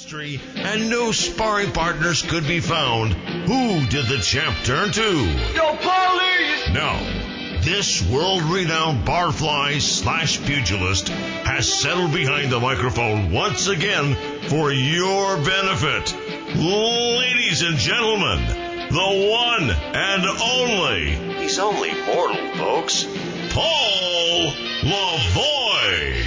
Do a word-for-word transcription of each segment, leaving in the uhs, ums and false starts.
history and no sparring partners could be found, who did the champ turn to? Yo, police! Now, this world-renowned barfly slash pugilist has settled behind the microphone once again for your benefit. Ladies and gentlemen, the one and only, he's only mortal, folks, Paul Lavoie.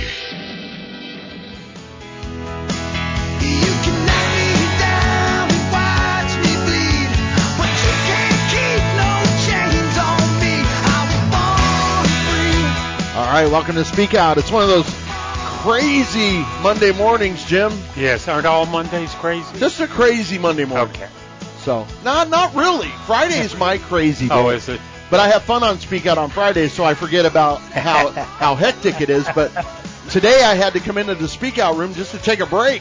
You can knock me down and watch me bleed, but you can't keep no chains on me. I was born free. All right, welcome to Speak Out. It's one of those crazy Monday mornings, Jim. Yes, aren't all Mondays crazy? Just a crazy Monday morning. Okay. So, not not really. Friday's my crazy day. Oh, is it? But I have fun on Speak Out on Fridays, so I forget about how how hectic it is. But today I had to come into the Speak Out room just to take a break.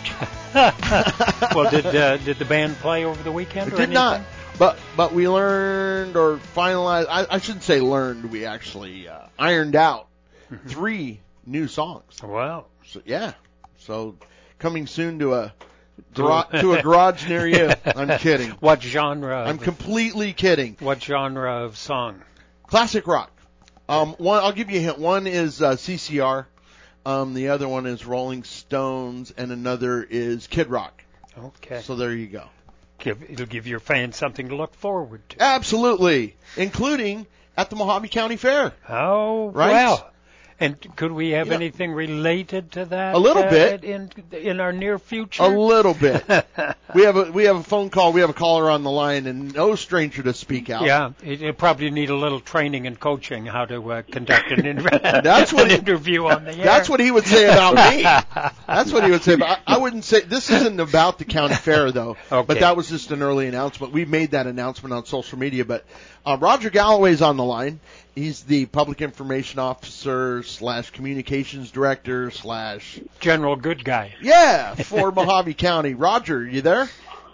Well, did uh, did the band play over the weekend? It or did anything? not. But but we learned or finalized. I, I shouldn't say learned. We actually uh, ironed out three new songs. Wow. So, yeah. So coming soon to a gra- to a garage near you. I'm kidding. What genre? I'm of, completely kidding. What genre of song? Classic rock. Um, one I'll give you a hint. One is uh, C C R. Um, the other one is Rolling Stones, and another is Kid Rock. Okay. So there you go. Give, it'll give your fans something to look forward to. Absolutely, including at the Mojave County Fair. Oh, Right? well. And could we have Yeah. anything related to that? A little uh, bit. in in our near future. A little bit. we have a we have a phone call. We have a caller on the line, and no stranger to speak out. Yeah, it, it probably need a little training and coaching how to uh, conduct an, in- That's what an he- interview on the air. That's what he would say about me. That's what he would say. But I, I wouldn't say this isn't about the county fair though. Okay. But that was just an early announcement. We made that announcement on social media. But uh, Roger Galloway's on the line. He's the public information officer slash communications director slash General good guy. yeah for Mojave County. Roger, you there?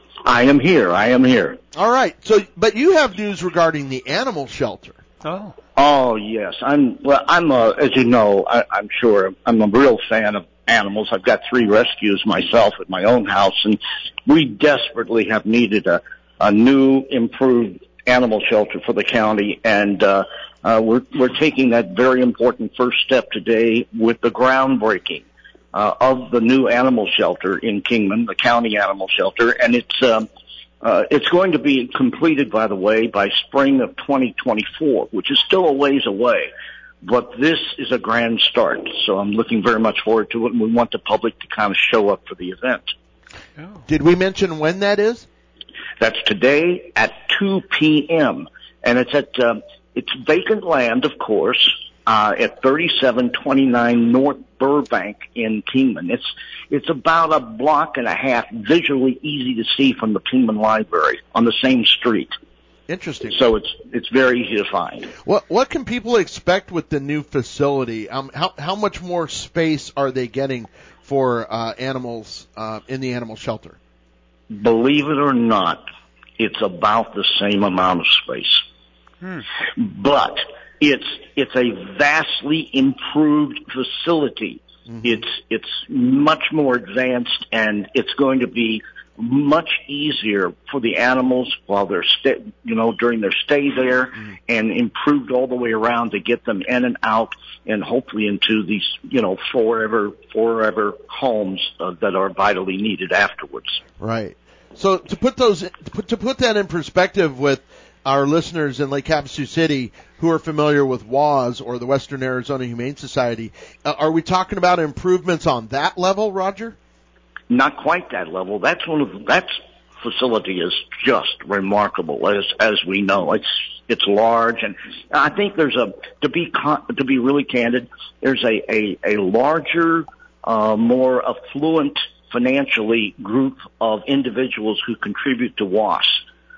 I am here. I am here. All right. So, but you have news regarding the animal shelter. Oh. Oh yes, I'm. Well, I'm. A, as you know, I, I'm sure I'm a real fan of animals. I've got three rescues myself at my own house, and we desperately have needed a, a new, improved animal shelter for the county, and uh, uh, we're we're taking that very important first step today with the groundbreaking uh, of the new animal shelter in Kingman, the county animal shelter, and it's. Um, Uh, it's going to be completed, by the way, by spring of twenty twenty-four, which is still a ways away. But this is a grand start, so I'm looking very much forward to it, and we want the public to kind of show up for the event. Oh. Did we mention when that is? That's today at two p.m., and it's at uh, it's vacant land, of course, uh, at thirty-seven twenty-nine North Burbank in Kingman. It's it's about a block and a half, visually easy to see from the Kingman Library on the same street. Interesting. So it's it's very easy to find. What what can people expect with the new facility? Um, how how much more space are they getting for uh, animals uh, in the animal shelter? Believe it or not, it's about the same amount of space. Hmm. But it's it's a vastly improved facility. Mm-hmm. It's it's much more advanced, and it's going to be much easier for the animals while they're sta- you know during their stay there, mm-hmm. and improved all the way around to get them in and out, and hopefully into these you know forever forever homes uh, that are vitally needed afterwards. Right. So to put those to put, to put that in perspective with our listeners in Lake Havasu City who are familiar with W A S or the Western Arizona Humane Society, uh, are we talking about improvements on that level, Roger? Not quite that level. That's one of the, that facility is just remarkable, as as we know. It's it's large, and I think there's a to be con, to be really candid. There's a a, a larger, uh, more affluent financially group of individuals who contribute to W A S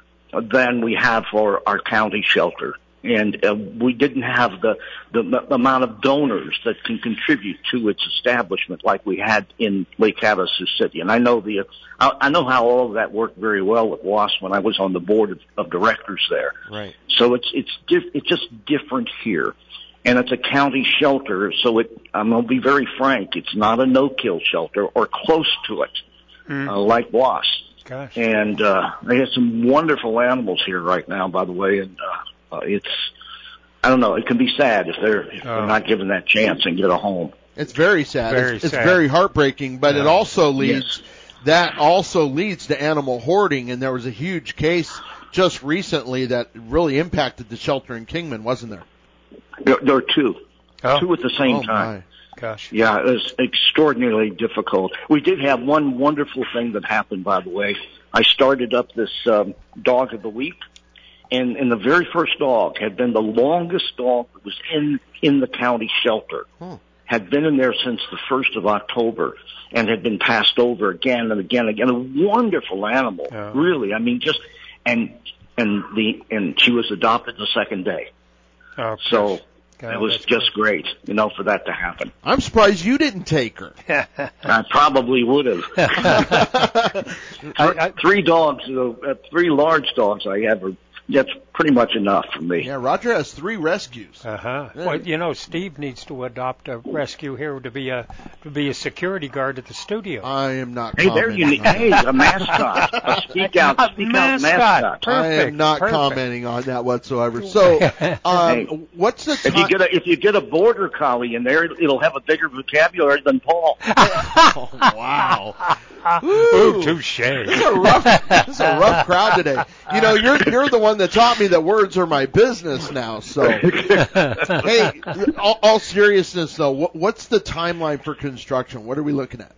than we have for our county shelter. And uh, we didn't have the, the, the amount of donors that can contribute to its establishment like we had in Lake Havasu City. And I know the, I, I know how all of that worked very well with W A S when I was on the board of, of directors there. Right. So it's, it's, diff, it's just different here. And it's a county shelter, so it, I'm going to be very frank, it's not a no-kill shelter or close to it. Mm. uh, like Was. Gosh. And uh, they have some wonderful animals here right now, by the way. And uh, uh, it's, I don't know, it can be sad if they're, if Oh. they're not given that chance and get a home. It's very sad. Very it's, it's sad. very heartbreaking, but Yeah. it also leads, Yes. that also leads to animal hoarding, and there was a huge case just recently that really impacted the shelter in Kingman, wasn't there? There, there are two, Oh, two at the same oh time. my. gosh. Yeah, it was extraordinarily difficult. We did have one wonderful thing that happened, by the way. I started up this um, dog of the week, and, and the very first dog had been the longest dog that was in in the county shelter. Hmm. Had been in there since the first of October, and had been passed over again and again and again. A wonderful animal, Oh. really. I mean, just and and the and she was adopted the second day. Oh, So. God, It was that's just great, you know, for that to happen. I'm surprised you didn't take her. I probably would have. I, I, Three dogs, uh, three large dogs I have, are, that's pretty much enough for me. Yeah, Roger has three rescues. Uh-huh. Yeah. Well, you know, Steve needs to adopt a rescue here to be a to be a security guard at the studio. I am not Hey, there you commenting need, on hey, that. a mascot, a speak out, A speak mascot. out mascot. I am Perfect, not perfect. commenting on that whatsoever. So, um, Hey. what's the If you time? get a if you get a border collie in there, it'll have a bigger vocabulary than Paul. Oh, wow. Ooh, touche. This is a rough, this is a rough crowd today. You know, you're you're the one that taught me that words are my business now. So, hey, all, all seriousness though, what, what's the timeline for construction? What are we looking at?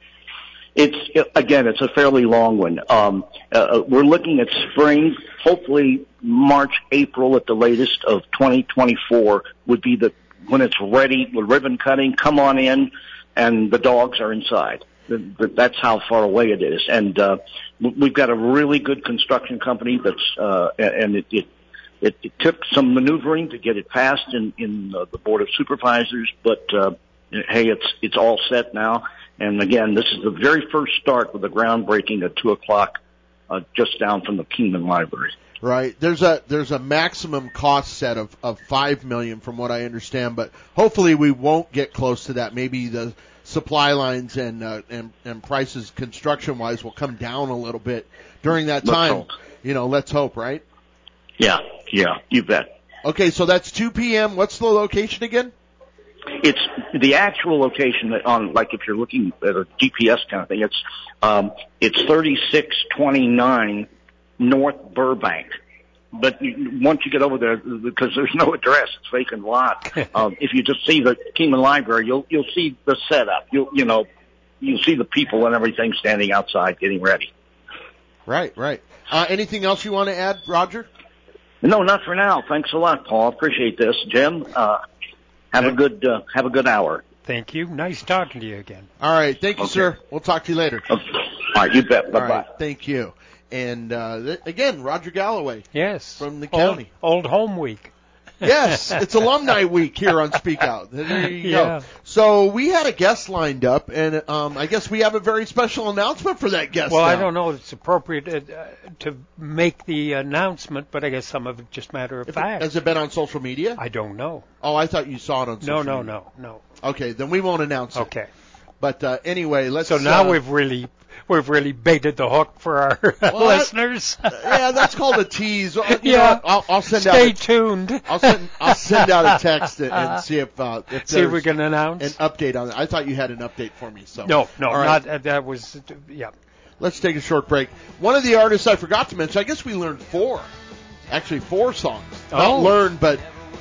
It's again, it's a fairly long one. Um, uh, we're looking at spring, hopefully March, April at the latest of twenty twenty-four would be the when it's ready. With ribbon cutting, come on in, and the dogs are inside. That's how far away it is, and uh, we've got a really good construction company that's uh, and it, it it it took some maneuvering to get it passed in in uh, the board of supervisors, but uh, hey, it's it's all set now. And again, this is the very first start with the groundbreaking at two o'clock, uh, just down from the Kingman Library. Right. There's a there's a maximum cost set of of five million from what I understand, but hopefully we won't get close to that. Maybe the supply lines and uh, and and prices construction wise will come down a little bit during that Let's time. hope. You know, let's hope, right? Yeah, yeah, you bet. Okay, so that's two p.m. What's the location again? It's the actual location that on, like if you're looking at a G P S kind of thing, it's, um, it's thirty-six twenty-nine North Burbank. But you, once you get over there, because there's no address, it's vacant lot. um, if you just see the Kingman Library, you'll, you'll see the setup. You'll, you know, you'll see the people and everything standing outside getting ready. Right, right. Uh, anything else you want to add, Roger? No, not for now. Thanks a lot, Paul. Appreciate this. Jim, uh, have a good, uh, have a good hour. Thank you. Nice talking to you again. All right, thank you, Okay. sir. We'll talk to you later. Okay. All right, you bet. Bye All bye. right, thank you. And uh, th- again, Roger Galloway. Yes. From the Old- county. Old Home Week. Yes, it's Alumni Week here on Speak Out. There you Yeah. go. So we had a guest lined up, and um, I guess we have a very special announcement for that guest. Well, I now. don't know if it's appropriate uh, to make the announcement, but I guess some of it just matter of If it- fact. Has it been on social media? I don't know. Oh, I thought you saw it on social No, no, media. no, no. Okay, then we won't announce it. Okay. But uh, anyway, let's. So now uh, we've really we've really baited the hook for our Well, listeners. yeah, that's called a tease. You know Yeah. what? I'll, I'll send Stay out. A, tuned. I'll send. I'll send out a text and, and see if uh, if See if we there's can an announce. update on it. I thought you had an update for me. So No, no, All right. not uh, that was. Yeah. Let's take a short break. One of the artists I forgot to mention. I guess we learned four, actually four songs. Oh. Not learned, but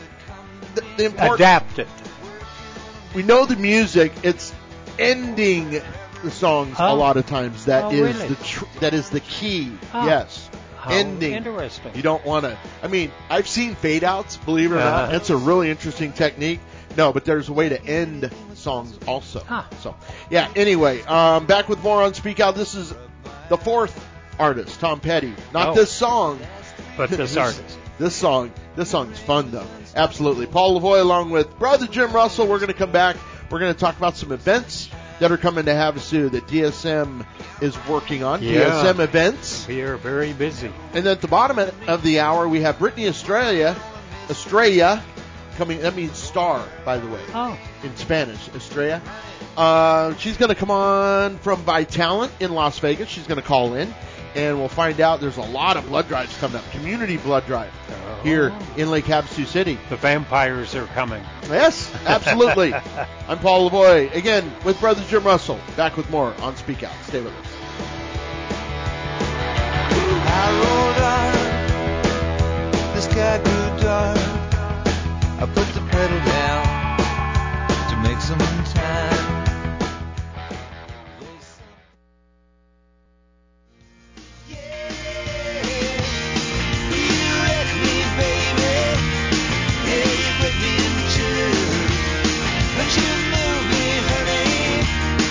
the, the important. Adapted. We know the music. It's ending the songs a Oh. lot of times. That Oh, is really? the tr- that is the key. Oh. Yes. How Ending. interesting. You don't want to. I mean, I've seen fade outs. Believe it or not, Uh-huh. it's a really interesting technique. No, but there's a way to end songs also. Huh. So, yeah. Anyway, um, back with more on Speak Out. This is the fourth artist, Tom Petty. Not Oh. this song, But this artist. This song. This song's fun though. Absolutely. Paul Lavoie along with brother Jim Russell. We're going to come back. We're going to talk about some events that are coming to Havasu that D S M is working on. Yeah. D S M events. We are very busy. And then at the bottom of the hour, we have Brittany Estrella, Estrella coming. That means star, by the way, Oh. in Spanish. Estrella. Uh, she's going to come on from Vitalent in Las Vegas. She's going to call in, and we'll find out. There's a lot of blood drives coming up. Community blood drive Oh. here in Lake Havasu City. The vampires are coming. Yes, absolutely. I'm Paul Lavoie, again, with Brother Jim Russell. Back with more on Speak Out. Stay with us. I rolled on, the sky grew dark. I put the pedal down to make some time. Yeah, you wreck me, baby. Yeah, you break me in two. But you move me, honey.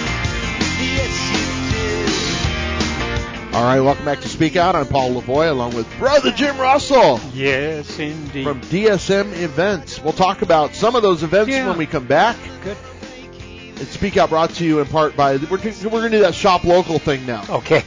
Yes, you do. All right, welcome back to Speak Out. I'm Paul Lavoie, along with Brother Jim Russell Yes, indeed. from D S M Events. We'll talk about some of those events Yeah. when we come back. Good. And Speak Out brought to you in part by, we're, we're going to do that shop local thing now. Okay.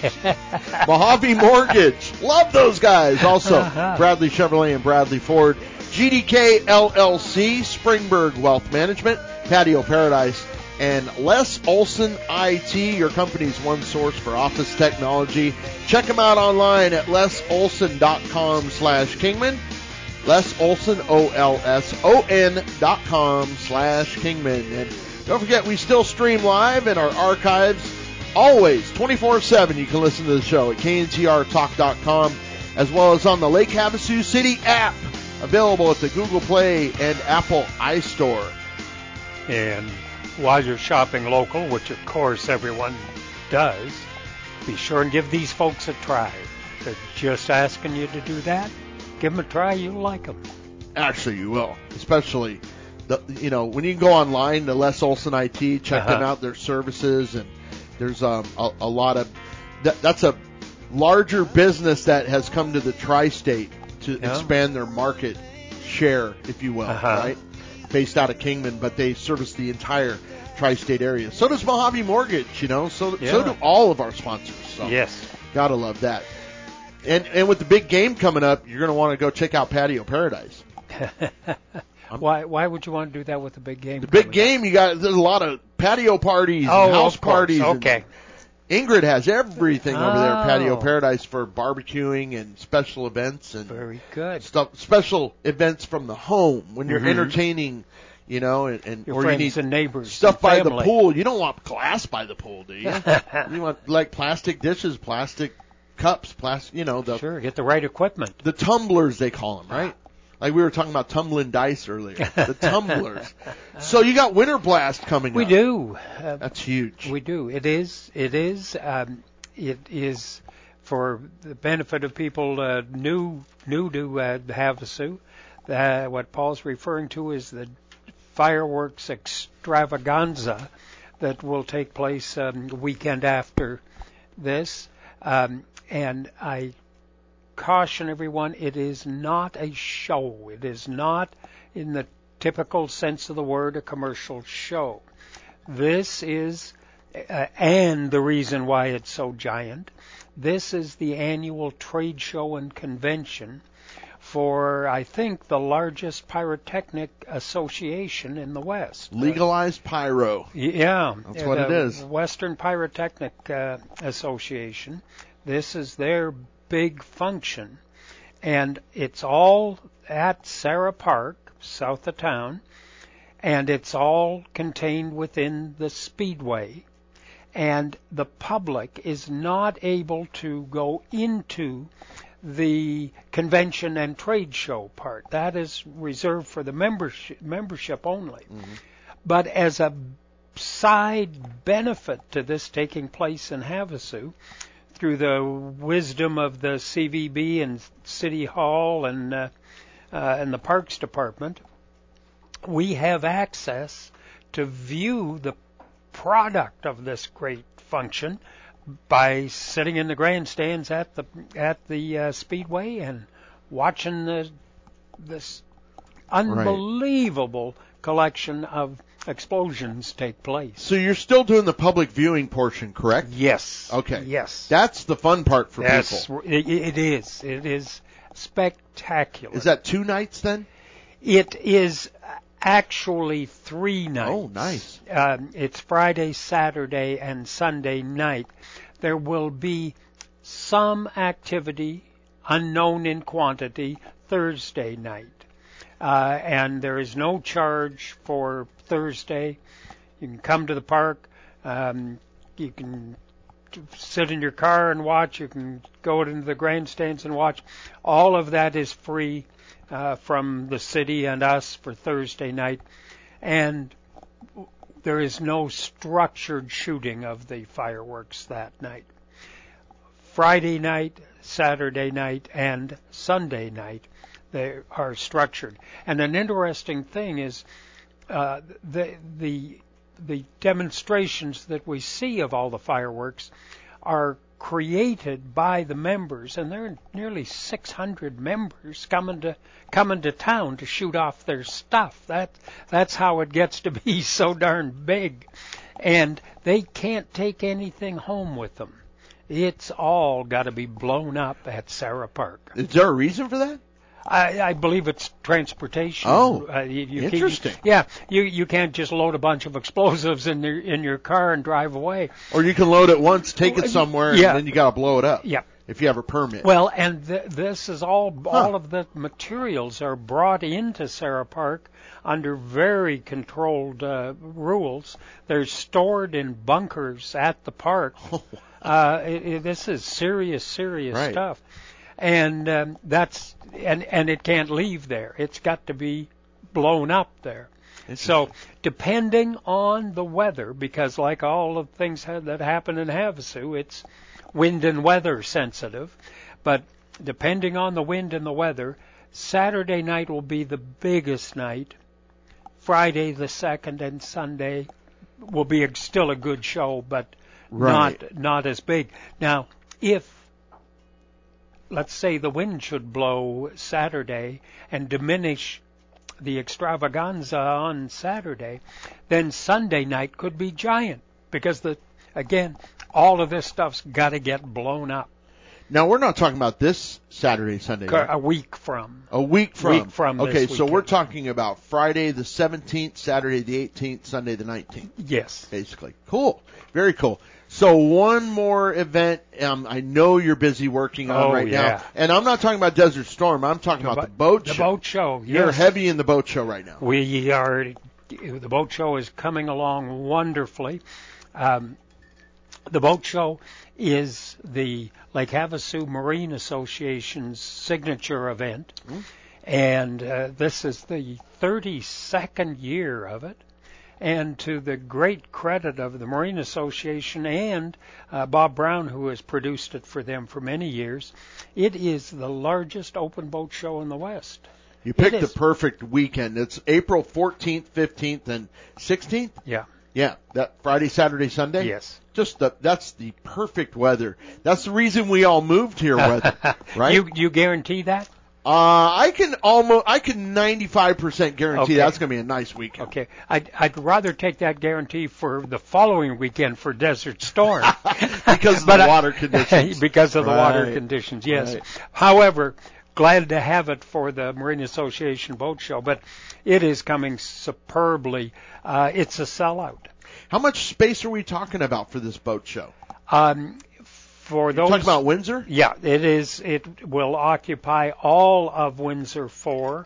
Mojave Mortgage. Love those guys. Also, Uh-huh. Bradley Chevrolet and Bradley Ford. G D K L L C, Springberg Wealth Management, Patio Paradise, and Les Olson I T, your company's one source for office technology. Check them out online at les olson dot com slash Kingman. Les Olson, O L S O N dot com slash Kingman. And don't forget, we still stream live in our archives. Always, twenty-four seven, you can listen to the show at K N T R talk dot com, as well as on the Lake Havasu City app, available at the Google Play and Apple iStore. And while you're shopping local, which of course everyone does, be sure and give these folks a try. They're just asking you to do that. Give them a try. You'll like them. Actually, you will, especially the you know when you can go online to Les Olson I T, check them Uh-huh. out, their services, and there's um, a, a lot of that, that's a larger business that has come to the tri-state to Yeah. expand their market share, if you will, Uh-huh. right? Based out of Kingman, but they service the entire tri-state area. So does Mojave Mortgage, you know. So Yeah. so do all of our sponsors. So Yes. gotta love that. And and with the big game coming up, you're gonna want to go check out Patio Paradise. why Why would you want to do that with a big game? The big coming game, you got there's a lot of patio parties, up? Oh, and house of course. parties. and Okay. Ingrid has everything over there at Patio Oh. Paradise for barbecuing and special events and Very good. stuff. Special events from the home when you're Mhm. entertaining, you know, and, and Your or you friends need and neighbors. stuff and by the family. pool. You don't want glass by the pool, do you? You want like plastic dishes, plastic cups, plastic. You know the Sure. Get the right equipment. the tumblers they call them, right? Like we were talking about tumbling dice earlier. The tumblers. So you got Winter Blast coming We up. do. Uh, That's huge. We do. It is. It is. Um, it is for the benefit of people uh, new new to uh, Havasu. Uh, what Paul's referring to is the fireworks extravaganza that will take place um, the weekend after this. Um, and I caution everyone, it is not a show. It is not, in the typical sense of the word, a commercial show. This is, uh, and the reason why it's so giant, this is the annual trade show and convention for, I think, the largest pyrotechnic association in the West. Legalized pyro. Yeah. That's what the it is. Western Pyrotechnic uh, Association. This is their big function. And it's all at Sarah Park, south of town, and it's all contained within the Speedway. And the public is not able to go into the convention and trade show part. That is reserved for the membership, membership only. Mm-hmm. But as a side benefit to this taking place in Havasu, through the wisdom of the C V B and City Hall and uh, uh, and the Parks Department, we have access to view the product of this great function by sitting in the grandstands at the at the uh, Speedway and watching the this unbelievable collection of explosions take place. So you're still doing the public viewing portion, correct? Yes. Okay. Yes. That's the fun part for Yes, people. it, it is. It is spectacular. Is that two nights then? It is actually three nights. Oh, nice. Um, it's Friday, Saturday, and Sunday night. There will be some activity, unknown in quantity, Thursday night. Uh, and there is no charge for Thursday. You can come to the park. Um, you can sit in your car and watch. You can go into the grandstands and watch. All of that is free uh, from the city and us for Thursday night. And there is no structured shooting of the fireworks that night. Friday night, Saturday night, and Sunday night, they are structured. And an interesting thing is uh, the the the demonstrations that we see of all the fireworks are created by the members, and there are nearly six hundred members coming to coming to town to shoot off their stuff. That that's how it gets to be so darn big, and they can't take anything home with them. It's all got to be blown up at Sarah Park. Is there a reason for that? I, I believe it's transportation. Oh, uh, you, you interesting. Keep, yeah, you you can't just load a bunch of explosives in your in your car and drive away. Or you can load it once, take it somewhere, Yeah. and then you got to blow it up. Yeah. If you have a permit. Well, and th- this is all all Huh. of the materials are brought into Sarah Park under very controlled uh, rules. They're stored in bunkers at the park. uh, it, it, this is serious, serious Right. stuff. And um, that's and and it can't leave there. It's got to be blown up there. So depending on the weather, because like all of the things ha- that happen in Havasu, it's wind and weather sensitive. But depending on the wind and the weather, Saturday night will be the biggest night. Friday the second and Sunday will be a, still a good show, but Right. not not as big. Now, if let's say the wind should blow Saturday and diminish the extravaganza on Saturday, then Sunday night could be giant because, the again, all of this stuff's got to get blown up. Now, we're not talking about this Saturday, Sunday. Cur- right? A week from. A week from. Week from this Okay, so weekend. we're talking about Friday the seventeenth, Saturday the eighteenth, Sunday the nineteenth, Yes. basically. Cool. Very cool. So one more event. Um, I know you're busy working on Oh, right yeah. now. And I'm not talking about Desert Storm. I'm talking about the boat The show. boat show. You're Yes. heavy in the boat show right now. We are. The boat show is coming along wonderfully. Um, the boat show is the Lake Havasu Marine Association's signature event, Mm-hmm. and uh, this is the thirty-second year of it. And to the great credit of the Marine Association and uh, Bob Brown, who has produced it for them for many years, it is the largest open boat show in the West. You picked It the is. perfect weekend. It's April fourteenth, fifteenth, and sixteenth. Yeah. Yeah, that Friday, Saturday, Sunday. Yes. Just the that's the perfect weather. That's the reason we all moved here, weather, right? You you guarantee that? uh, I can almost, I can ninety-five percent guarantee Okay. that's going to be a nice weekend. Okay. I'd, I'd rather take that guarantee for the following weekend for Desert Storm. Because of But the I- water conditions. because of the water Right. conditions, yes. Right. However, glad to have it for the Marine Association Boat Show, but it is coming superbly. Uh, it's a sellout. How much space are we talking about for this boat show? Um, for You're those talking about Windsor? Yeah, it is. It will occupy all of Windsor four,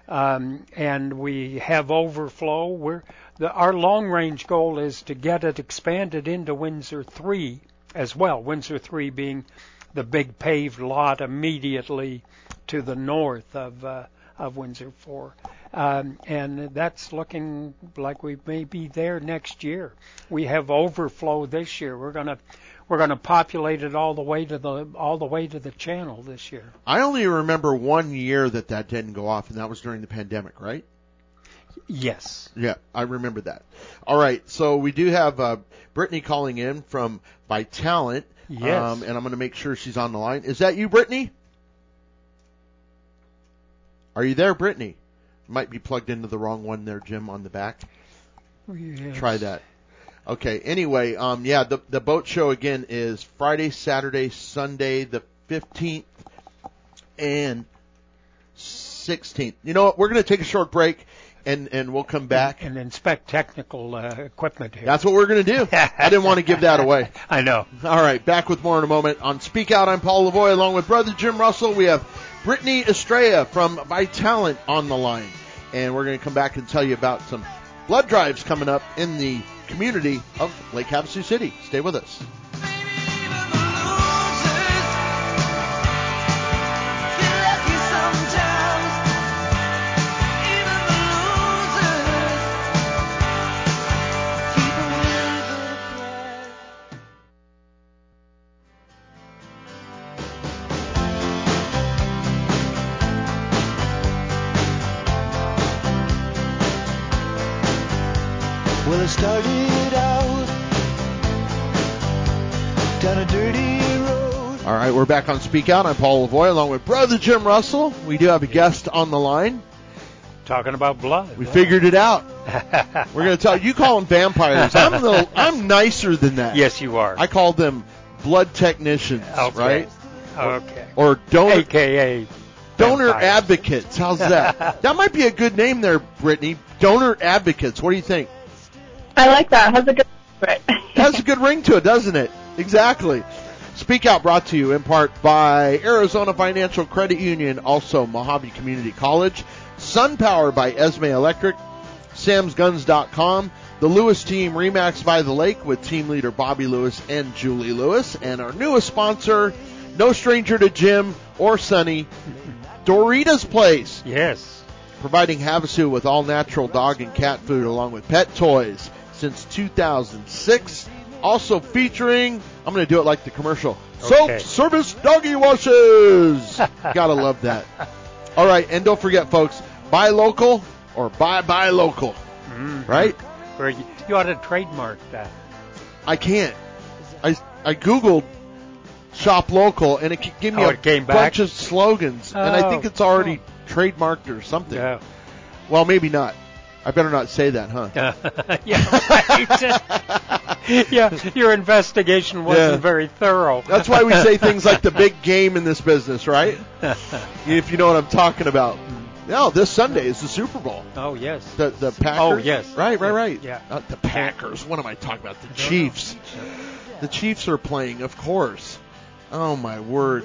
um, and we have overflow. We're the, our long-range goal is to get it expanded into Windsor three as well. Windsor three being the big paved lot immediately to the north of uh, of Windsor four. Um, and that's looking like we may be there next year. We have overflow this year. We're gonna we're gonna populate it all the way to the all the way to the channel this year. I only remember one year that that didn't go off, and that was during the pandemic, right? Yes. Yeah, I remember that. All right, so we do have uh, Brittany calling in from Vitalent. Yes. Um, and I'm going to make sure she's on the line. Is that you, Brittany? Are you there, Brittany? Might be plugged into the wrong one there, Jim, on the back. Yes. Try that. Okay, anyway, um, yeah, the, the boat show again is Friday, Saturday, Sunday, the fifteenth and sixteenth. You know what? We're going to take a short break. and, and we'll come back. And inspect technical uh, equipment here. That's what we're going to do. I didn't want to give that away. I know. All right, back with more in a moment. On Speak Out, I'm Paul Lavoie, along with Brother Jim Russell. We have Brittany Estrella from Vitalant on the line. And we're going to come back and tell you about some blood drives coming up in the community of Lake Havasu City. Stay with us. Well, it started out down a dirty road. All right, we're back on Speak Out. I'm Paul Lavoie, along with Brother Jim Russell. We do have a guest on the line. Talking about blood. We yeah. figured it out. We're going to tell you call them vampires. I'm a little, I'm nicer than that. Yes, you are. I call them blood technicians, okay. right? Okay. Or donor A K A donor vampires. advocates. How's that? That might be a good name there, Brittany. Donor advocates. What do you think? I like that. Has a good right. Has a good ring to it, doesn't it? Exactly. Speak Out brought to you in part by Arizona Financial Credit Union, also Mojave Community College, SunPower by Esme Electric, Sams Guns dot com, the Lewis Team Remax by the Lake with team leader Bobby Lewis and Julie Lewis, and our newest sponsor, no stranger to Jim or Sonny, Dorita's Place. Yes. Providing Havasu with all natural dog and cat food along with pet toys since two thousand six. Also featuring, I'm going to do it like the commercial, Okay. Soap Service Doggy Washes. Gotta love that. All right, and don't forget, folks, buy local or buy buy local, Mm-hmm. right? Or you, you ought to trademark that. I can't. I, I Googled shop local, and it gave me Oh, a it came bunch back? of slogans, and I think Oh, it's already oh. trademarked or something. Yeah. Well, maybe not. I better not say that, huh? yeah, right. yeah, your investigation wasn't Yeah. very thorough. That's why we say things like the big game in this business, right? If you know what I'm talking about. No, this Sunday is the Super Bowl. Oh, yes. The the Packers. Oh, yes. Right, right, right. Yeah. Not the Packers. What am I talking about? The Chiefs. The Chiefs are playing, of course. Oh my word.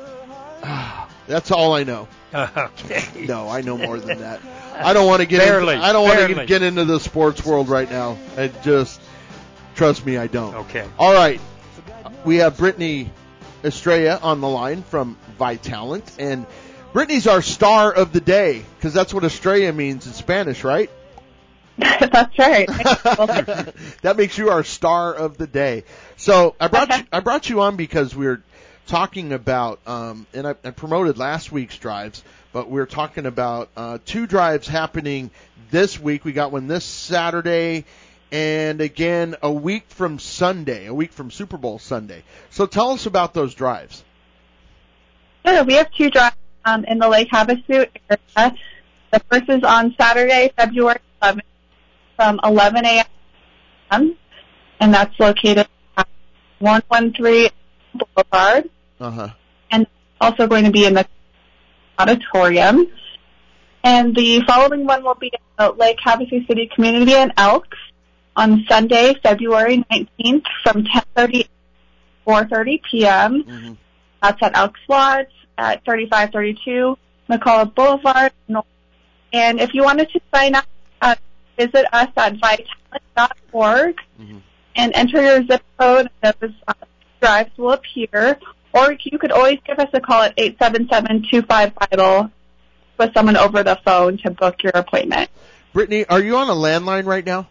That's all I know. Okay. No, I know more than that. I don't want to get Barely, into, I don't want to barely. get into the sports world right now. I just trust me, I don't. Okay. All right. We have Brittany Estrella on the line from Vitalant, and Brittany's our star of the day because that's what Estrella means in Spanish, right? That's right. That makes you our star of the day. So I brought you, I brought you on because we we're talking about, um, and I, I promoted last week's drives, but we we're talking about uh, two drives happening this week. We got one this Saturday, and again a week from Sunday, a week from Super Bowl Sunday. So tell us about those drives. Sure, we have two drives um, in the Lake Havasu area. The first is on Saturday, February eleventh, from eleven a.m., and that's located at one one three Boulevard, Uh-huh. and also going to be in the auditorium. And the following one will be at Lake Havasu City Community in Elks on Sunday, February nineteenth, from ten thirty to four thirty p.m. Mm-hmm. That's at Elks Lodge at thirty-five thirty-two McCullough Boulevard. And if you wanted to sign up, uh, visit us at vitalant dot org Mm-hmm. and enter your zip code. Those uh, drives will appear. Or you could always give us a call at eight seven seven, two five, VITAL with someone over the phone to book your appointment. Brittany, are you on a landline right now?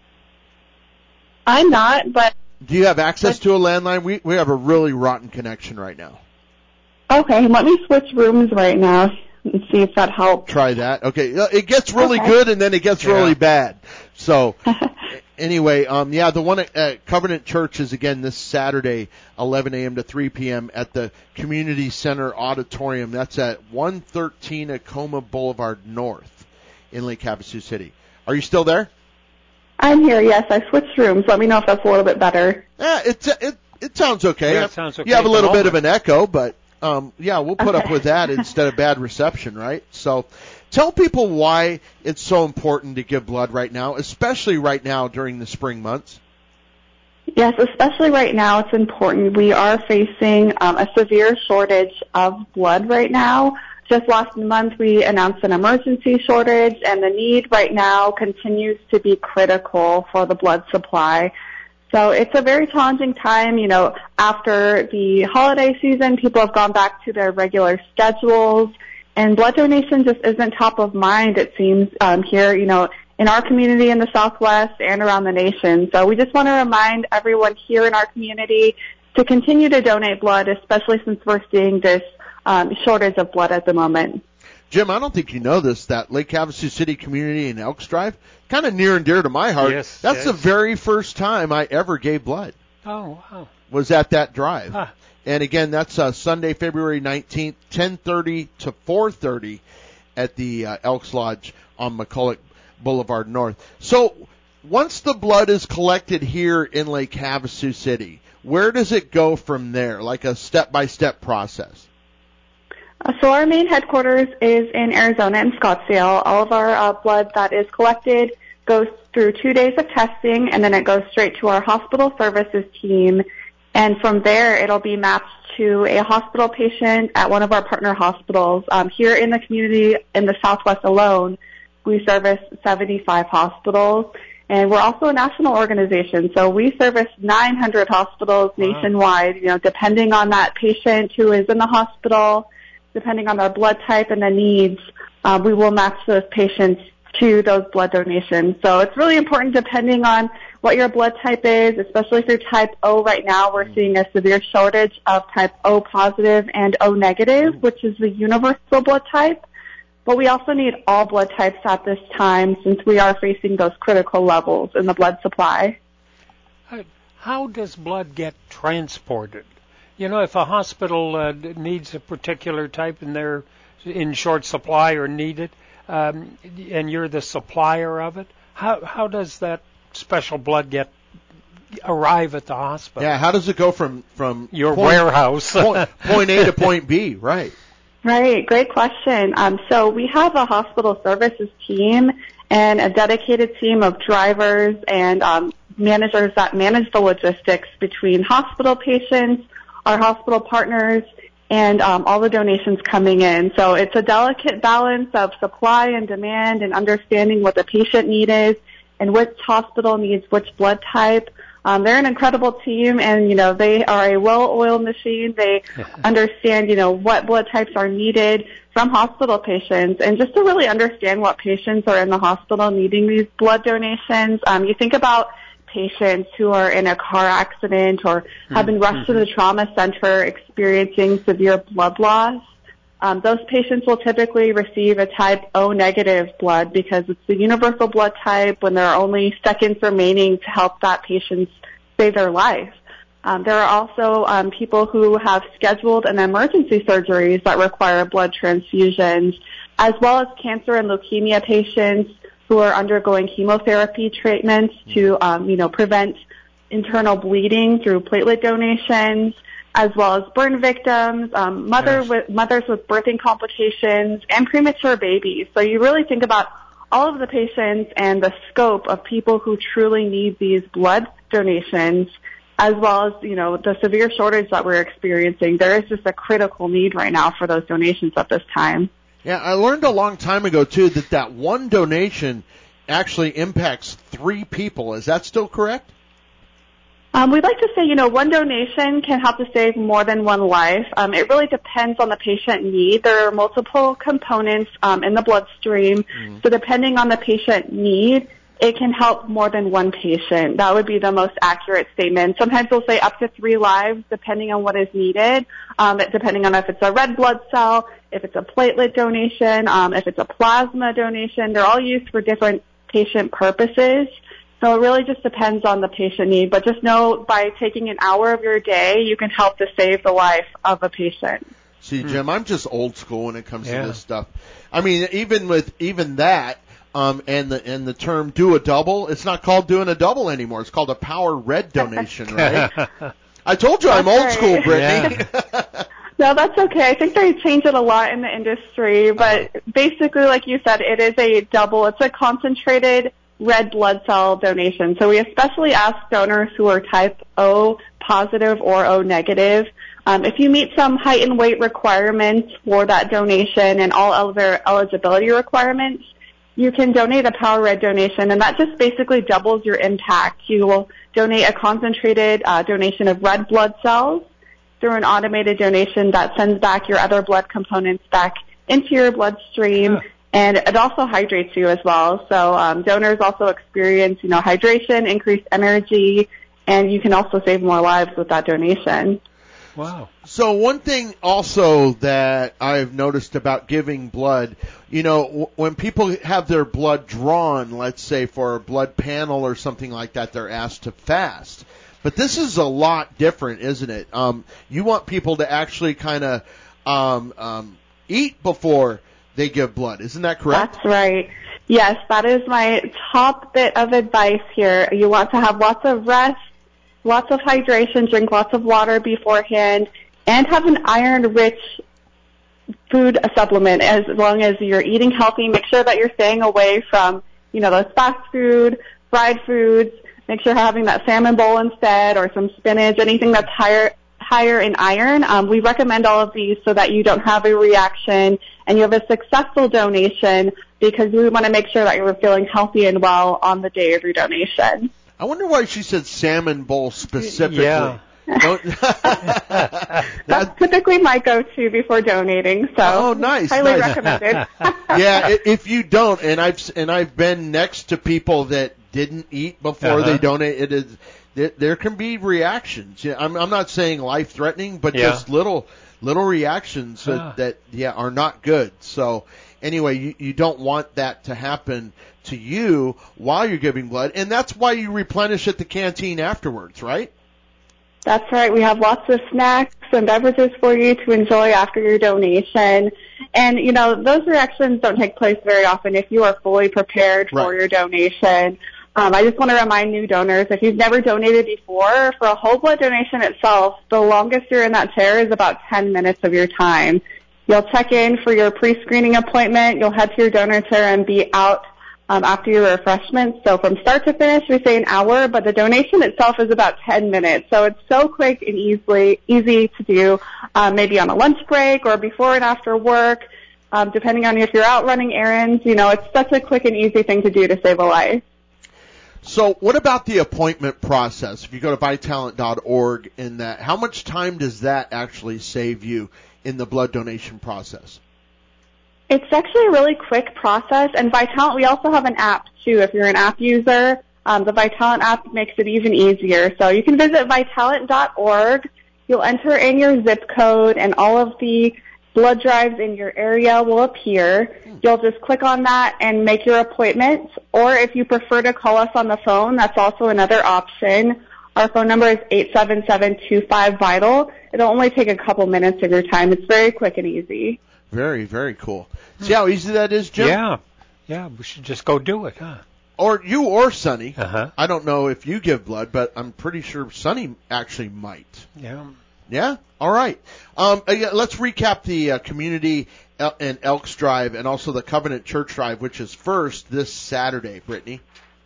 I'm not, but Do you have access to a landline? We we have a really rotten connection right now. okay, let me switch rooms right now and see if that helps. Try that. Okay. Uh, It gets really Okay. good and then it gets Yeah. really bad. So anyway, um, yeah, the one at uh, Covenant Church is again this Saturday, eleven a.m. to three p.m. at the Community Center Auditorium. That's at one thirteen Acoma Boulevard North in Lake Havasu City. Are you still there? I'm here, yes. I switched rooms. Let me know if that's a little bit better. Yeah, it it it sounds okay. Yeah, it sounds okay You have a at the little bit of moment. an echo, but um, yeah, we'll put up Okay. with that instead of bad reception, right? So Tell people why it's so important to give blood right now, especially right now during the spring months. Yes, especially right now, it's important. We are facing um, a severe shortage of blood right now. Just last month, we announced an emergency shortage, and the need right now continues to be critical for the blood supply. So it's a very challenging time. You know, after the holiday season, people have gone back to their regular schedules, and blood donation just isn't top of mind, it seems, um, here, you know, in our community in the Southwest and around the nation. So we just want to remind everyone here in our community to continue to donate blood, especially since we're seeing this um, shortage of blood at the moment. Jim, I don't think you know this, that Lake Havasu City community in Elks Drive, kind of near and dear to my heart. Yes, That's yes. the very first time I ever gave blood. Oh, wow. Was at that drive. Huh. And again, that's uh, Sunday, February nineteenth, ten thirty to four thirty at the uh, Elks Lodge on McCulloch Boulevard North. So once the blood is collected here in Lake Havasu City, where does it go from there, like a step-by-step process? Uh, so our main headquarters is in Arizona in Scottsdale. All of our uh, blood that is collected goes through two days of testing, and then it goes straight to our hospital services team. And from there, it'll be mapped to a hospital patient at one of our partner hospitals. Um, here in the community in the Southwest alone, we service seventy-five hospitals. And we're also a national organization, so we service nine hundred hospitals Wow. nationwide, you know, depending on that patient who is in the hospital, depending on their blood type and the needs, uh, we will match those patients to those blood donations. So it's really important depending on what your blood type is, especially if you're type O right now. We're seeing a severe shortage of type O positive and O negative, which is the universal blood type. But we also need all blood types at this time since we are facing those critical levels in the blood supply. How does blood get transported? You know, if a hospital uh, needs a particular type and they're in short supply or need it, um, and you're the supplier of it, how how does that special blood get arrive at the hospital? Yeah, how does it go from, from your point, warehouse? point, point A to point B, right? Right, great question. Um, so we have a hospital services team and a dedicated team of drivers and um, managers that manage the logistics between hospital patients, our hospital partners, and um, all the donations coming in. So it's a delicate balance of supply and demand and understanding what the patient need is and which hospital needs which blood type. Um, they're an incredible team, and, you know, they are a well-oiled machine. They understand, you know, what blood types are needed from hospital patients. And just to really understand what patients are in the hospital needing these blood donations, um, you think about patients who are in a car accident or have been rushed to the trauma center experiencing severe blood loss. Um, those patients will typically receive a type O negative blood because it's the universal blood type when there are only seconds remaining to help that patient save their life. Um, there are also um, people who have scheduled an emergency surgeries that require blood transfusions, as well as cancer and leukemia patients who are undergoing chemotherapy treatments to, um, you know, prevent internal bleeding through platelet donations, as well as burn victims, um, mother Yes. with, mothers with birthing complications, and premature babies. So you really think about all of the patients and the scope of people who truly need these blood donations, as well as, you know, the severe shortage that we're experiencing. There is just a critical need right now for those donations at this time. Yeah, I learned a long time ago, too, that that one donation actually impacts three people. Is that still correct? Um, we'd like to say, you know, one donation can help to save more than one life. Um, it really depends on the patient need. There are multiple components um, in the bloodstream. Mm. So depending on the patient need, it can help more than one patient. That would be the most accurate statement. Sometimes we'll say up to three lives, depending on what is needed, um, depending on if it's a red blood cell, if it's a platelet donation, um, if it's a plasma donation. They're all used for different patient purposes. So it really just depends on the patient need. But just know by taking an hour of your day, you can help to save the life of a patient. See, Jim, I'm just old school when it comes Yeah. to this stuff. I mean, even with even that, um, and the and the term "do a double," it's not called doing a double anymore. It's called a power red donation, right? I told you I'm That's old school, right. Brittany. No, No, that's okay. I think they change it a lot in the industry, but Uh-huh. basically, like you said, it is a double. It's a concentrated red blood cell donation. So we especially ask donors who are type O positive or O negative. Um, if you meet some height and weight requirements for that donation and all other eligibility requirements, you can donate a Power Red donation, and that just basically doubles your impact. You will donate a concentrated uh, donation of red blood cells through an automated donation that sends back your other blood components back into your bloodstream, Huh. and it also hydrates you as well. So um, donors also experience, you know, hydration, increased energy, and you can also save more lives with that donation. Wow. So one thing also that I've noticed about giving blood, you know, w- when people have their blood drawn, let's say for a blood panel or something like that, they're asked to fast. But this is a lot different, isn't it? Um, you want people to actually kind of um, um, eat before they give blood. Isn't that correct? That's right. Yes, that is my top bit of advice here. You want to have lots of rest, lots of hydration, drink lots of water beforehand, and have an iron-rich food supplement as long as you're eating healthy. Make sure that you're staying away from, you know, those fast food, fried foods. Make sure you're having that salmon bowl instead or some spinach, anything that's higher higher in iron. Um, we recommend all of these so that you don't have a reaction and you have a successful donation, because we want to make sure that you're feeling healthy and well on the day of your donation. I wonder why she said salmon bowl specifically. Yeah. Don't- That's typically my go-to before donating, so Oh, nice, highly nice. recommended. yeah, i- if you don't, and I've and I've been next to people that didn't eat before Uh-huh. they donate. It is there, there can be reactions. Yeah, I'm I'm not saying life threatening, but Yeah. just little little reactions that, Ah. that yeah are not good. So anyway, you you don't want that to happen to you while you're giving blood, and that's why you replenish at the canteen afterwards, right? That's right. We have lots of snacks and beverages for you to enjoy after your donation. And, you know, those reactions don't take place very often if you are fully prepared for Right. your donation. Um, I just want to remind new donors, if you've never donated before, for a whole blood donation itself, the longest you're in that chair is about ten minutes of your time. You'll check in for your pre-screening appointment. You'll head to your donor chair and be out Um, after your refreshments. So from start to finish, we say an hour, but the donation itself is about ten minutes. So it's so quick and easily easy to do, um, maybe on a lunch break or before and after work, um, depending on if you're out running errands. You know, it's such a quick and easy thing to do to save a life. So what about the appointment process? If you go to Vitalant dot org, in that, how much time does that actually save you in the blood donation process? It's actually a really quick process, and Vitalant, we also have an app too. If you're an app user, um, the Vitalant app makes it even easier. So you can visit Vitalant dot org. You'll enter in your zip code, and all of the blood drives in your area will appear. You'll just click on that and make your appointment. Or if you prefer to call us on the phone, that's also another option. Our phone number is eight seven seven, two five, VITAL. It'll only take a couple minutes of your time. It's very quick and easy. Very, very cool. See how easy that is, Jim? Yeah. Yeah, we should just go do it, huh? Or you or Sonny. Uh-huh. I don't know if you give blood, but I'm pretty sure Sonny actually might. Yeah. Yeah? All right. Um, uh, yeah, let's recap the uh, community El- and Elks Drive and also the Covenant Church Drive, which is first this Saturday, Brittany.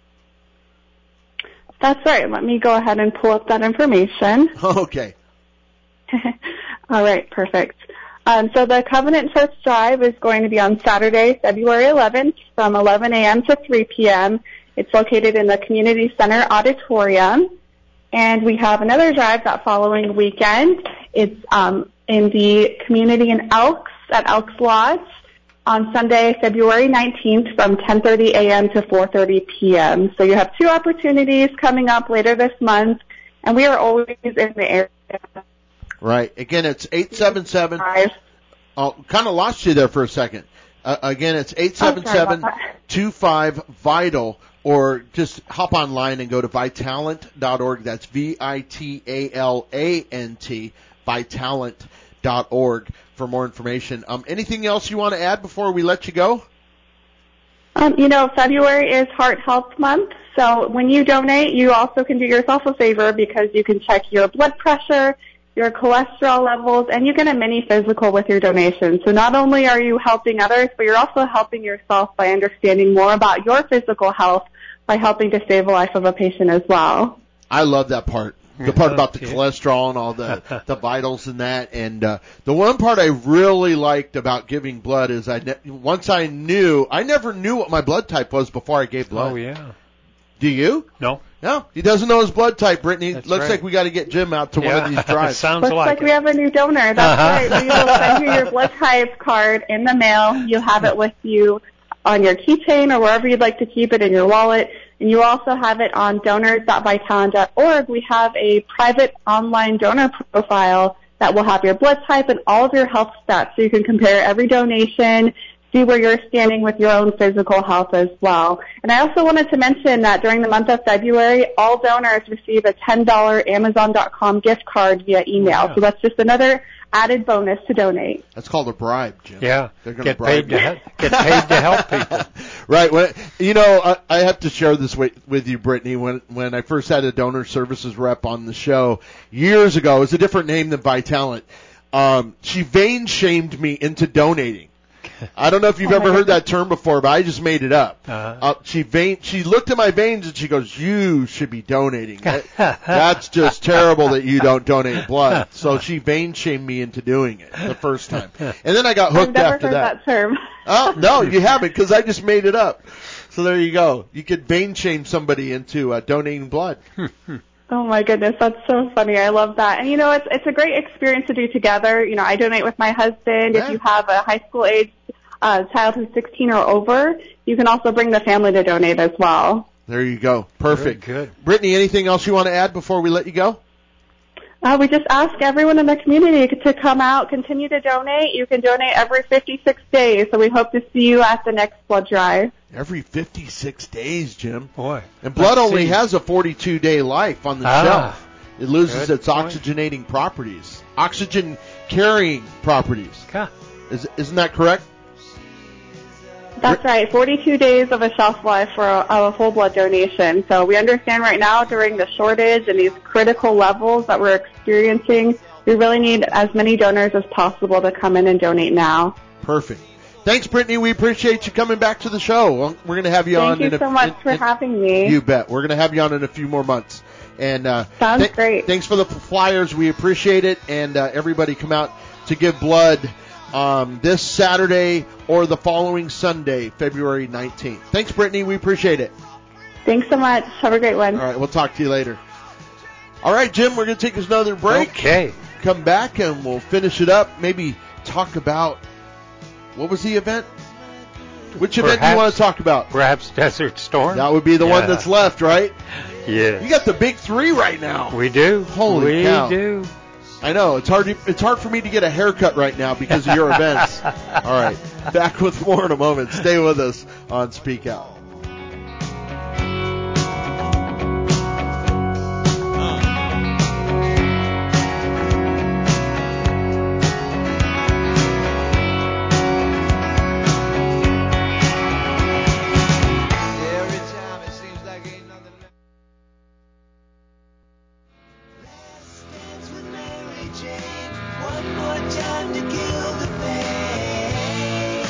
That's right. Let me go ahead and pull up that information. Okay. All right, perfect. Um, so the Covenant Church Drive is going to be on Saturday, February eleventh from eleven a.m. to three p.m. It's located in the Community Center Auditorium. And we have another drive that following weekend. It's um, in the community in Elks at Elks Lodge on Sunday, February nineteenth from ten thirty a.m. to four thirty p.m. So you have two opportunities coming up later this month, and we are always in the area. Right. Again, it's eight seven seven. Oh, kind of lost you there for a second. Uh, again, it's eight seven seven, two five, VITAL, or just hop online and go to Vitalant dot org. That's V I T A L A N T, Vitalant dot org for more information. Um, anything else you want to add before we let you go? Um, you know, February is Heart Health Month, so when you donate, you also can do yourself a favor because you can check your blood pressure your cholesterol levels, and you get a mini physical with your donation. So not only are you helping others, but you're also helping yourself by understanding more about your physical health by helping to save a life of a patient as well. I love that part. The part about the cholesterol and all the, the vitals and that. And uh, the one part I really liked about giving blood is I ne- once I knew, I never knew what my blood type was before I gave blood. Oh, yeah. Do you? No. No, he doesn't know his blood type, Brittany. That's Looks right. like we got to get Jim out to Yeah. one of these drives. Sounds Looks like, like it. we have a new donor. That's Uh-huh. right. We will send you your blood type card in the mail. You'll have it with you on your keychain or wherever you'd like to keep it in your wallet. And you also have it on donors dot vitalant dot org. We have a private online donor profile that will have your blood type and all of your health stats, so you can compare every donation, see where you're standing with your own physical health as well. And I also wanted to mention that during the month of February, all donors receive a ten dollars Amazon dot com gift card via email. Yeah. So that's just another added bonus to donate. That's called a bribe, Jim. Yeah. They're going to Get bribe paid you. to help, get paid to help people. Right. When, you know, I, I have to share this with, with you, Brittany. When when I first had a donor services rep on the show years ago, it was a different name than Vitalant. Um, she vein shamed me into donating. I don't know if you've Oh, ever my heard goodness. that term before, but I just made it up. Uh-huh. Uh, she vein, she looked at my veins and she goes, "You should be donating. That, that's just terrible that you don't donate blood." So she vein shamed me into doing it the first time, and then I got I've hooked never after heard that. that term. Oh, no, you haven't, because I just made it up. So there you go. You could vein shame somebody into uh, donating blood. Oh my goodness, that's so funny. I love that. And you know, it's it's a great experience to do together. You know, I donate with my husband. Yeah. If you have a high school age uh, child who's sixteen or over, you can also bring the family to donate as well. There you go. Perfect. Very good. Brittany, anything else you want to add before we let you go? Uh, we just ask everyone in the community to come out, continue to donate. You can donate every fifty-six days, so we hope to see you at the next blood drive. Every fifty-six days, Jim. Boy. And blood Let's only see. has a forty-two day life on the Ah, shelf. It loses good its point. oxygenating properties, oxygen carrying properties. Huh. Is, isn't that correct? That's right, forty-two days of a shelf life for a, of a whole blood donation. So we understand right now during the shortage and these critical levels that we're experiencing, we really need as many donors as possible to come in and donate now. Perfect. Thanks, Brittany. We appreciate you coming back to the show. Well, we're going to have you on. Thank you in a, so much in- for in- having me. You bet. We're going to have you on in a few more months. And uh, Sounds th- great. Thanks for the flyers. We appreciate it. And uh, everybody come out to give blood um, this Saturday or the following Sunday, February nineteenth. Thanks, Brittany. We appreciate it. Thanks so much. Have a great one. All right. We'll talk to you later. All right, Jim, we're going to take us another break. Okay. Come back and we'll finish it up. Maybe talk about, what was the event? Which event do you Perhaps- want to talk about? Perhaps Desert Storm? That would be the one Yeah. that's left, right? Yes. You got the big three right now. We do. Holy we cow. do. I know. It's hard to, it's hard for me to get a haircut right now because of your events. All right. Back with more in a moment. Stay with us on Speak Out. Every time it seems like ain't nothing left. Let's dance with Mary Jane one more time to kill the pain.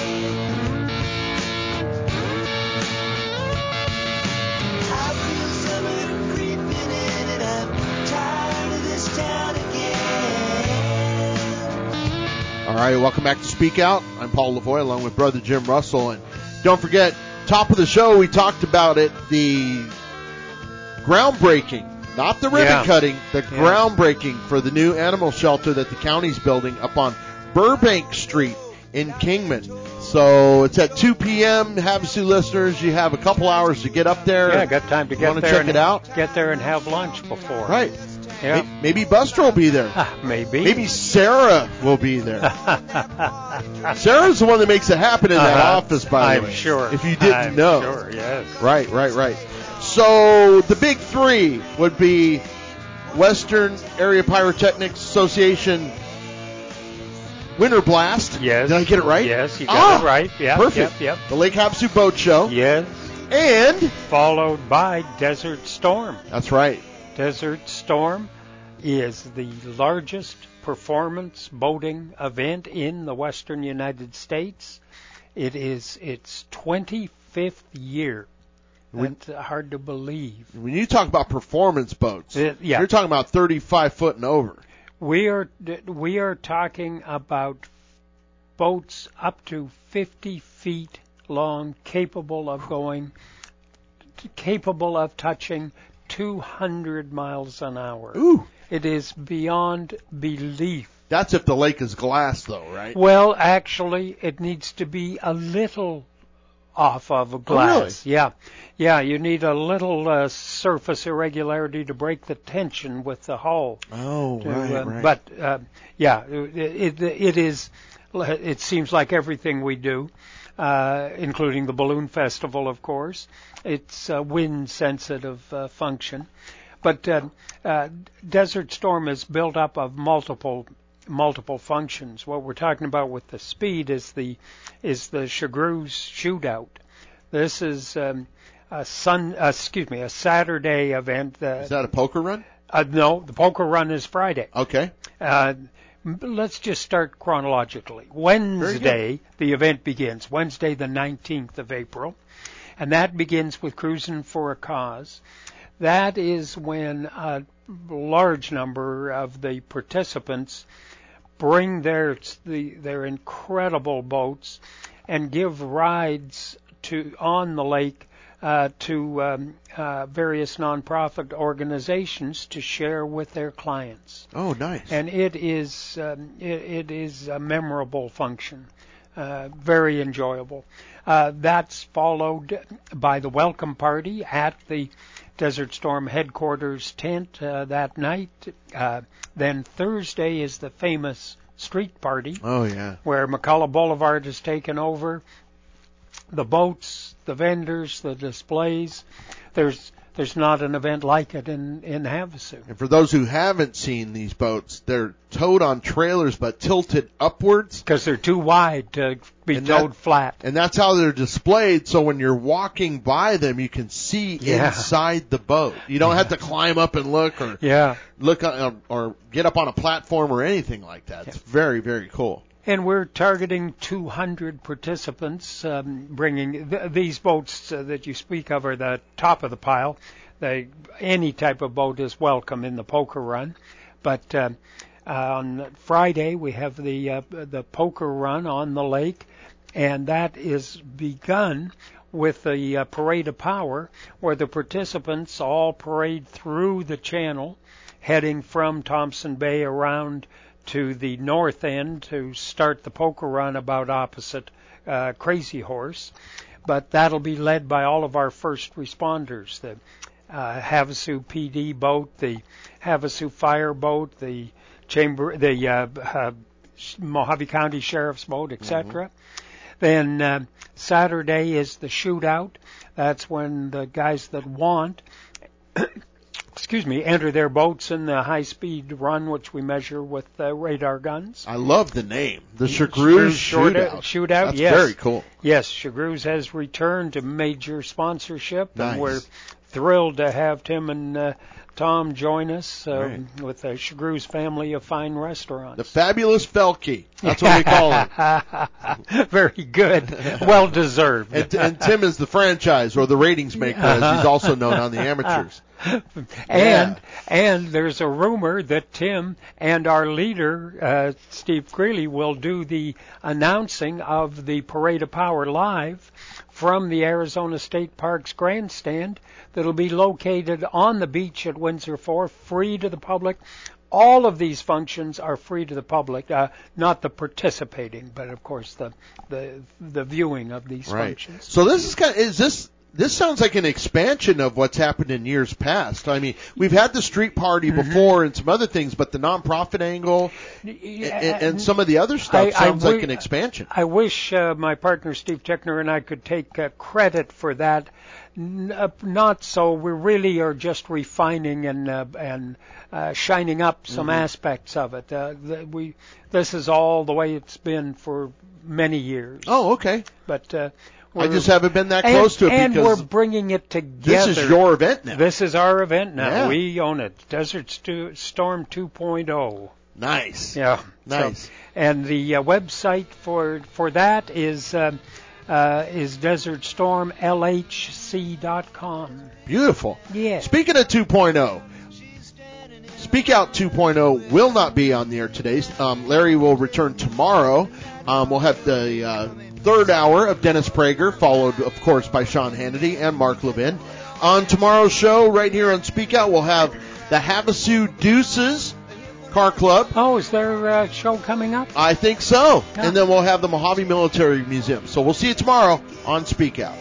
I feel summer creeping in and I'm tired of this town again. All right. Welcome back to Speak Out. I'm Paul Lavoie along with brother Jim Russell. And don't forget, top of the show, we talked about it, the groundbreaking, not the ribbon Yeah. cutting, the groundbreaking for the new animal shelter that the county's building up on Burbank Street in Kingman. So it's at two p.m. Havasu listeners, you have a couple hours to get up there. Yeah, got time to get wanna there check and it out? Get there and have lunch before. Right. Yeah. May- Maybe Buster will be there. Ah, maybe. Maybe Sarah will be there. Sarah's the one that makes it happen in that Uh-huh. office, by the I'm way. sure. If you didn't I'm know. Sure, yes. Right, right, right. So the big three would be Western Area Pyrotechnics Association Winter Blast. Yes. Did I get it right? Yes, you got Ah, it right. Yeah. Perfect. Yep, yep. The Lake Havasu Boat Show. Yes. And, Followed by Desert Storm. that's right. Desert Storm. is the largest performance boating event in the western United States. It is its twenty-fifth year. That's hard to believe. When you talk about performance boats, Uh, yeah. you're talking about thirty-five foot and over. We are we are talking about boats up to fifty feet long, capable of going, capable of touching two hundred miles an hour. Ooh, It is beyond belief. that's if the lake is glass, though, right? Well, actually, it needs to be a little off of a glass. Yeah, yeah. You need a little uh, surface irregularity to break the tension with the hull. Oh, to, right, uh, right. But uh, yeah, it, it it is. It seems like everything we do, uh, including the balloon festival, of course, it's a wind-sensitive uh, function. But uh, uh, Desert Storm is built up of multiple multiple functions. What we're talking about with the speed is the is the Chagru's shootout. This is um, a sun, uh, excuse me, a Saturday event. Uh, Is that a poker run? uh, no, the poker run is Friday. Okay. Uh, m- let's just start chronologically. Wednesday, the event begins. Wednesday, the nineteenth of April, and that begins with Cruising for a Cause. That is when a large number of the participants bring their the, their incredible boats and give rides to on the lake uh, to um, uh, various nonprofit organizations to share with their clients. Oh, nice. And it is um, it, it is a memorable function, uh, very enjoyable. Uh, that's followed by the welcome party at the Desert Storm headquarters tent uh, that night. Uh, then Thursday is the famous street party, Oh, yeah. where McCullough Boulevard is taken over. The boats, the vendors, the displays. There's there's not an event like it in, in Havasu. And for those who haven't seen these boats, they're towed on trailers but tilted upwards. Because they're too wide to be And that- towed flat. And that's how they're displayed, so when you're walking by them, you can see Yeah. inside the boat. You don't have to climb up and look or Yeah. look on, or get up on a platform or anything like that. It's very, very cool. And we're targeting two hundred participants, um, bringing th- these boats uh, that you speak of are the top of the pile. They, any type of boat is welcome in the poker run. But uh, on Friday we have the uh, the poker run on the lake, and that is begun with the uh, Parade of Power, where the participants all parade through the channel, heading from Thompson Bay around to the north end to start the poker run about opposite uh, Crazy Horse. But that'll be led by all of our first responders, the uh, Havasu P D boat, the Havasu Fire boat, the Chamber, the uh, uh, Mojave County Sheriff's boat, et cetera. Mm-hmm. Then uh, Saturday is the shootout. That's when the guys that want excuse me, enter their boats in the high-speed run, which we measure with uh, radar guns. I love the name. The Chagru's Shootout. Shootout, That's yes. very cool. Yes, Chagru's has returned to major sponsorship, Nice. and we're thrilled to have Tim and uh, Tom join us uh, Right. with the Chagru's family of fine restaurants. The Fabulous Felke. That's what we call him. Very good. Well deserved. And, and Tim is the franchise, or the ratings maker, as he's also known on the amateurs. And and there's a rumor that Tim and our leader, uh, Steve Greeley, will do the announcing of the Parade of Power live from the Arizona State Parks grandstand that'll be located on the beach at Windsor Four, free to the public. All of these functions are free to the public, uh, not the participating, but of course the the the viewing of these Right. functions. So this is kind of, is this this sounds like an expansion of what's happened in years past. I mean, we've had the street party Mm-hmm. before and some other things, but the nonprofit angle and, and some of the other stuff I- I sounds like wi- an expansion. I wish uh, my partner Steve Tickner and I could take uh, credit for that. N- uh, not so. We really are just refining and uh, and uh, shining up some Mm-hmm. aspects of it. Uh, the, we this is all the way it's been for many years. Oh, okay. But uh, I We're- just haven't been that and, close to it and because we're bringing it together. this is your event now. This is our event now. Yeah. We own it. Desert Stu- Storm two point oh. Nice. Yeah. Nice. So, and the uh, website for for that is uh, uh, is desert storm L H C dot com. Beautiful. Yeah. Speaking of two point oh, Speak Out two point oh will not be on the air today. Um, Larry will return tomorrow. Um, we'll have the uh, third hour of Dennis Prager, followed, of course, by Sean Hannity and Mark Levin. On tomorrow's show, right here on Speak Out, we'll have the Havasu Deuces Car Club. Oh, is there a show coming up? I think so. Yeah. And then we'll have the Mojave Military Museum. So we'll see you tomorrow on Speak Out.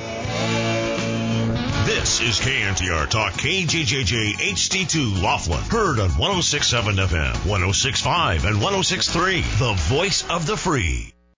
This is K N T R Talk K J J J H D two Laughlin. Heard on one oh six point seven F M, one oh six point five, and one oh six point three. The voice of the free.